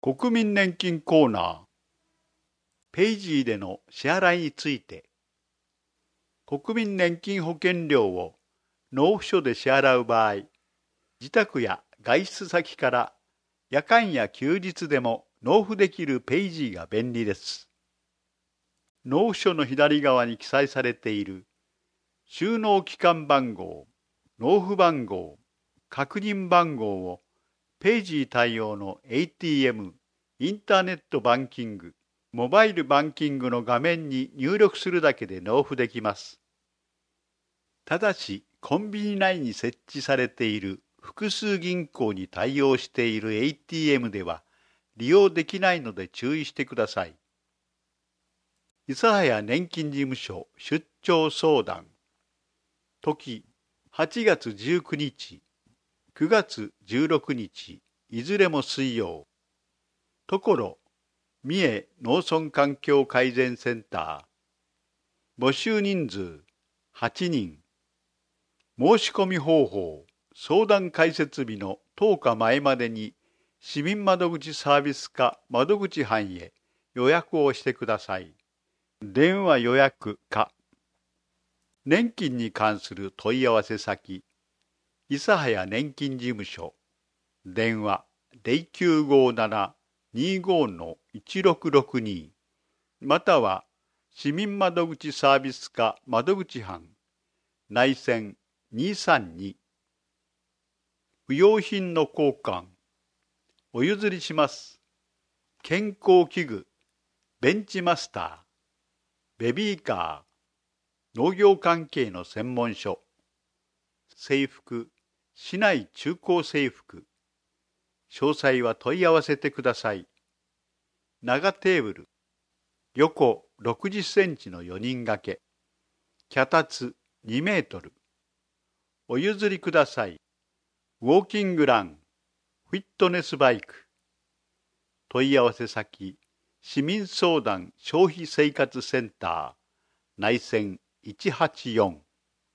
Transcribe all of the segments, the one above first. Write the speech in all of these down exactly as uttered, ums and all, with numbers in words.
国民年金コーナー、ペイジーでの支払いについて、国民年金保険料を納付書で支払う場合、自宅や外出先から夜間や休日でも納付できるペイジーが便利です。納付書の左側に記載されている収納期間番号、納付番号、確認番号をペイジー対応の エーティーエム、インターネットバンキング、モバイルバンキングの画面に入力するだけで納付できます。ただし、コンビニ内に設置されている複数銀行に対応している エーティーエム では利用できないので注意してください。諫早年金事務所出張相談。時、はちがつじゅうくにち、くがつじゅうろくにち、いずれも水曜。ところ、三重農村環境改善センター。募集人数はちにん。申し込み方法、相談開設日のとおかまえまでに市民窓口サービス課窓口班へ予約をしてください。電話予約か。年金に関する問い合わせ先、諫早年金事務所、電話ゼロきゅうごなな にーごー いちろくろくに、または市民窓口サービス課窓口班、内線にーさんに。不用品の交換、お譲りします。健康器具、ベンチマスター、ベビーカー、農業関係の専門書、制服、市内中高制服。詳細は問い合わせてください。長テーブル、横ろくじゅっセンチのよにん掛け、脚立にメートル。お譲りください。ウォーキングラン、フィットネスバイク。問い合わせ先、市民相談消費生活センター、内線いちはちよん。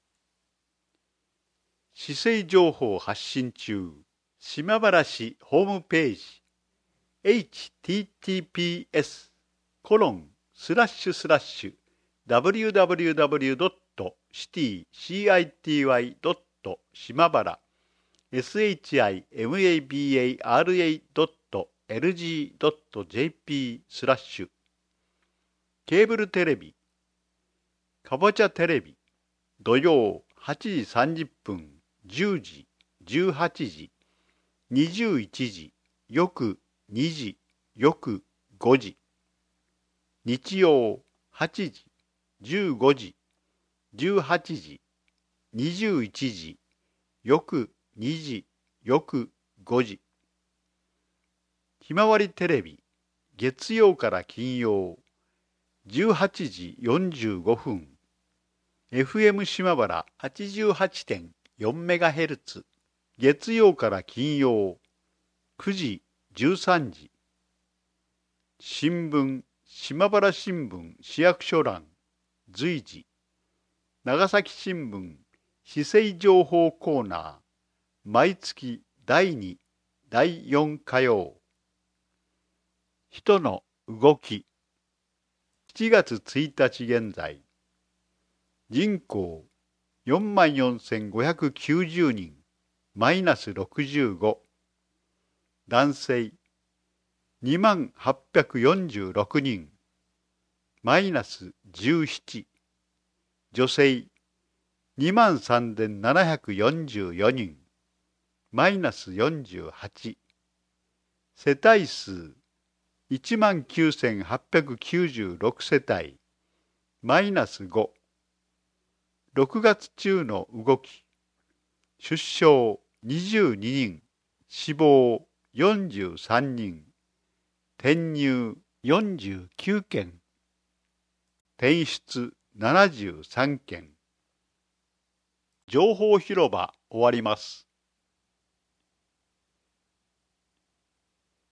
市政情報発信中、島原市ホームページ、エイチティーティーピーエスコロンスラッシュスラッシュダブリューダブリューダブリュードットシティシーアイティーワイドット島原 シマバラ ドットエルジードットジェーピー スラッシュケーブルテレビ、かぼちゃテレビ、土曜はちじさんじゅっぷん、じゅうじ、じゅうはちじ、にじゅういちじ、翌にじ、翌ごじ。日曜はちじ、じゅうごじ、じゅうはちじ、にじゅういちじ、翌にじ、翌ごじ。ひまわりテレビ、月曜から金曜、じゅうはちじよんじゅうごふん。エフエム 島原 はちじゅうはちてんよんメガヘルツ。月曜から金曜、くじ、じゅうさんじ。新聞、島原新聞市役所欄、随時。長崎新聞、市政情報コーナー、毎月だいに、だいよん火曜。人の動き。しちがつついたち現在、人口よんまんよんせんごひゃくきゅうじゅうにん、マイナスろくじゅうご。男性にまんはっぴゃくよんじゅうろくにん、マイナスじゅうなな。女性にまんさんぜんななひゃくよんじゅうよにん、マイナスよんじゅうはち。世帯数いちまんきゅうせんはっぴゃくきゅうじゅうろく世帯、マイナスご。ろくがつ中の動き。出生にじゅうににん、死亡よんじゅうさんにん、転入よんじゅうきゅうけん、転出ななじゅうさんけん。情報広場終わります。